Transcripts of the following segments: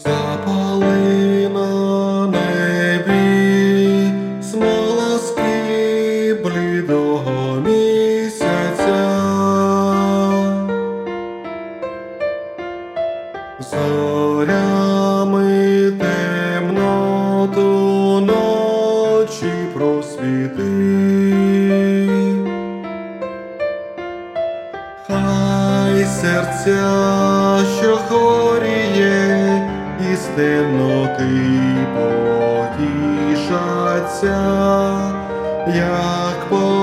Запали на небі смолоски блідого місяця, зорями темноту ночі просвіти. Хай серця, що хворіє, із темноти потішаться, як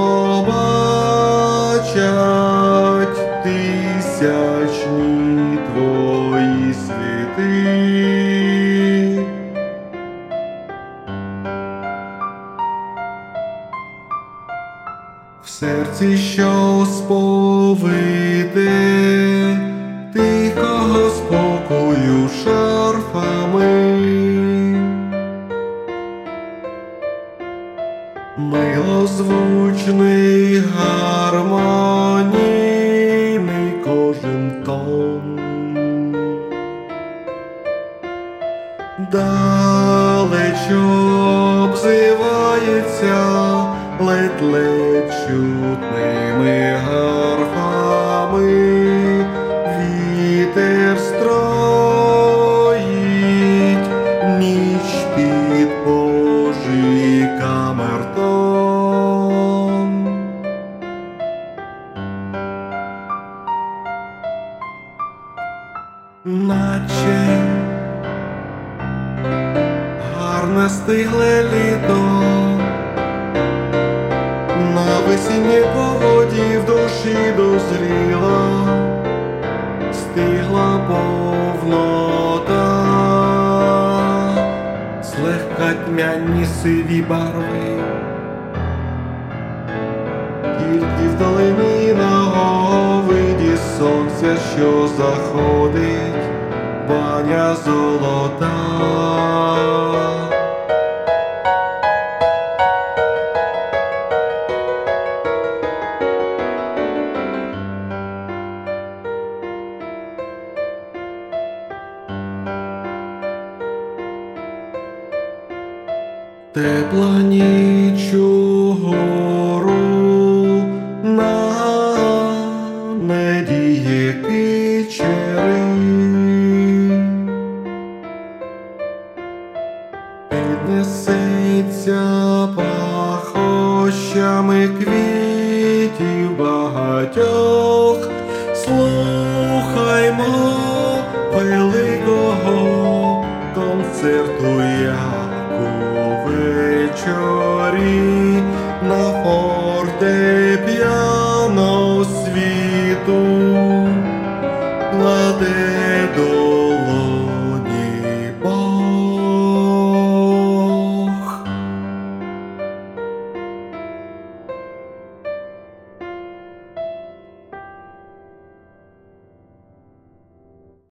побачать тисячні твої світи. В серці, що сповите тихого спокою шарфами, милозвучний гармонійний кожен тон, далеч обзивається ледь-ледь чутними гарфами, вітер строїть ніч під Божий камертон. Наче гарне стигле літо, на весінній погоді в душі дозріла, стигла повнота, злегка тьмяні сиві барви, тільки вдалині на виді сонця, що заходить, баня золота. Тепла ніч угору на надії кичери, піднесеться пахощами квітів багатьох. Слухаймо великого концерту, як у вечорі на фортепіано світу кладе